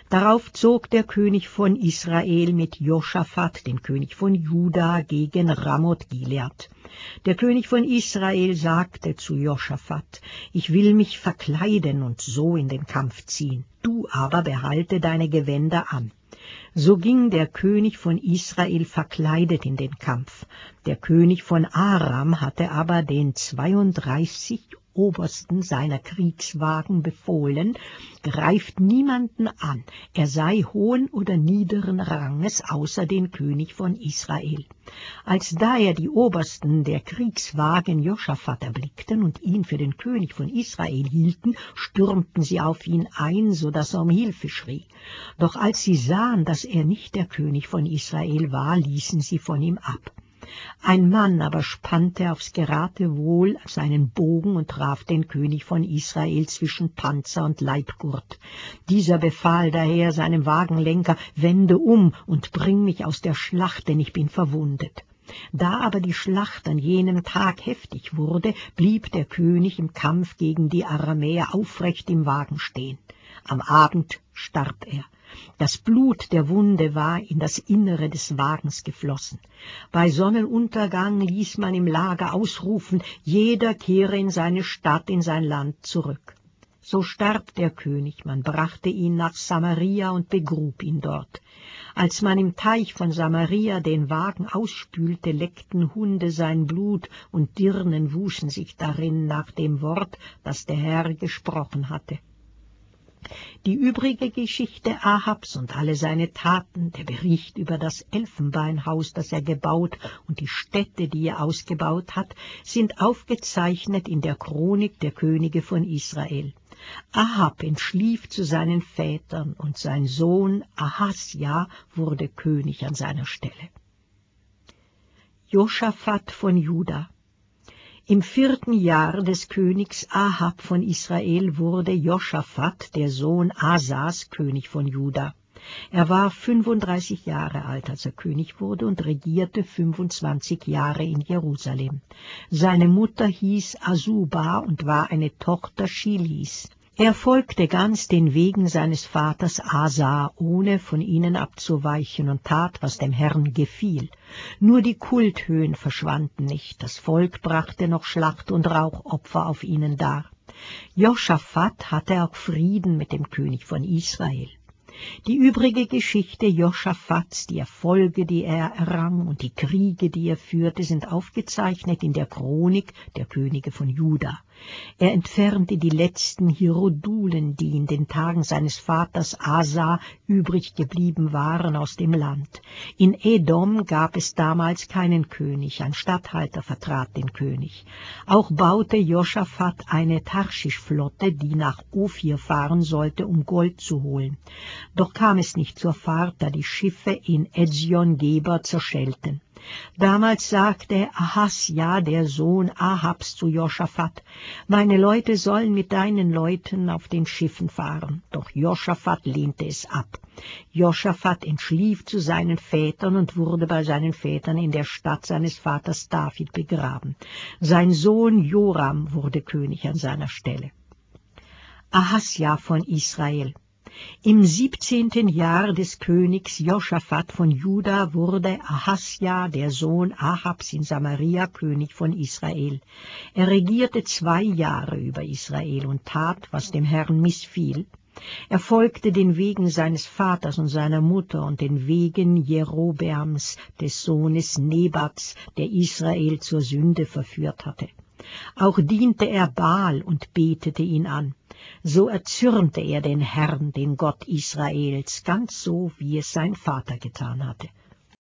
Darauf zog der König von Israel mit Josaphat, dem König von Juda, gegen Ramoth Gilead. Der König von Israel sagte zu Josaphat: Ich will mich verkleiden und so in den Kampf ziehen, du aber behalte deine Gewänder an. So ging der König von Israel verkleidet in den Kampf. Der König von Aram hatte aber den 32 Obersten seiner Kriegswagen befohlen: Greift niemanden an, er sei hohen oder niederen Ranges, außer den König von Israel. Als daher die Obersten der Kriegswagen Josaphat erblickten und ihn für den König von Israel hielten, stürmten sie auf ihn ein, so dass er um Hilfe schrie. Doch als sie sahen, dass er nicht der König von Israel war, ließen sie von ihm ab. Ein Mann aber spannte aufs Geratewohl seinen Bogen und traf den König von Israel zwischen Panzer und Leibgurt. Dieser befahl daher seinem Wagenlenker: Wende um und bring mich aus der Schlacht, denn ich bin verwundet. Da aber die Schlacht an jenem Tag heftig wurde, blieb der König im Kampf gegen die Aramäer aufrecht im Wagen stehen. Am Abend starb er. Das Blut der Wunde war in das Innere des Wagens geflossen. Bei Sonnenuntergang ließ man im Lager ausrufen: Jeder kehre in seine Stadt, in sein Land zurück. So starb der König, man brachte ihn nach Samaria und begrub ihn dort. Als man im Teich von Samaria den Wagen ausspülte, leckten Hunde sein Blut, und Dirnen wuschen sich darin nach dem Wort, das der Herr gesprochen hatte. Die übrige Geschichte Ahabs und alle seine Taten, der Bericht über das Elfenbeinhaus, das er gebaut, und die Städte, die er ausgebaut hat, sind aufgezeichnet in der Chronik der Könige von Israel. Ahab entschlief zu seinen Vätern, und sein Sohn Ahasja wurde König an seiner Stelle. Josaphat von Juda. Im 4. Jahr des Königs Ahab von Israel wurde Josaphat, der Sohn Asas, König von Juda. Er war 35 Jahre alt, als er König wurde, und regierte 25 Jahre in Jerusalem. Seine Mutter hieß Asuba und war eine Tochter Schilis. Er folgte ganz den Wegen seines Vaters Asa, ohne von ihnen abzuweichen, und tat, was dem Herrn gefiel. Nur die Kulthöhen verschwanden nicht, das Volk brachte noch Schlacht- und Rauchopfer auf ihnen dar. Josaphat hatte auch Frieden mit dem König von Israel. Die übrige Geschichte Josaphats, die Erfolge, die er errang, und die Kriege, die er führte, sind aufgezeichnet in der Chronik der Könige von Juda. Er entfernte die letzten Hierodulen, die in den Tagen seines Vaters Asa übrig geblieben waren, aus dem Land. In Edom gab es damals keinen König, ein Statthalter vertrat den König. Auch baute Josaphat eine Tarschischflotte, die nach Ophir fahren sollte, um Gold zu holen. Doch kam es nicht zur Fahrt, da die Schiffe in Ezion-Geber zerschellten. Damals sagte Ahasja, der Sohn Ahabs, zu Josaphat: Meine Leute sollen mit deinen Leuten auf den Schiffen fahren. Doch Josaphat lehnte es ab. Josaphat entschlief zu seinen Vätern und wurde bei seinen Vätern in der Stadt seines Vaters David begraben. Sein Sohn Joram wurde König an seiner Stelle. Ahasja von Israel. Im 17. Jahr des Königs Josaphat von Juda wurde Ahasja, der Sohn Ahabs, in Samaria König von Israel. Er regierte 2 Jahre über Israel und tat, was dem Herrn missfiel. Er folgte den Wegen seines Vaters und seiner Mutter und den Wegen Jerobeams, des Sohnes Nebats, der Israel zur Sünde verführt hatte. Auch diente er Baal und betete ihn an. So erzürnte er den Herrn, den Gott Israels, ganz so, wie es sein Vater getan hatte.